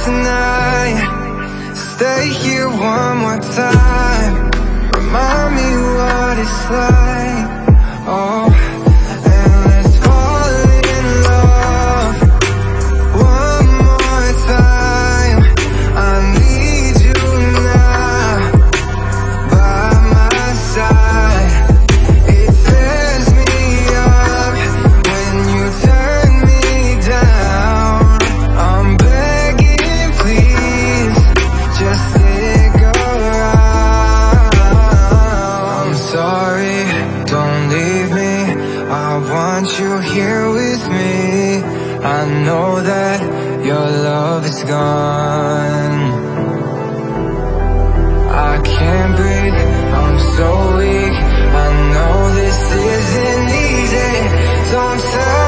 tonight. Stay here one more time. Remind me what it's like. Oh, and let's fall in love one more time. I need you now by my side. It tears me up when you turn me down. I'm begging, please, just stick around. I'm sorry, don't leave me. I want you here with me. I know that your love is gone. I can't breathe, I'm so weak. I know this isn't easy. Don't tell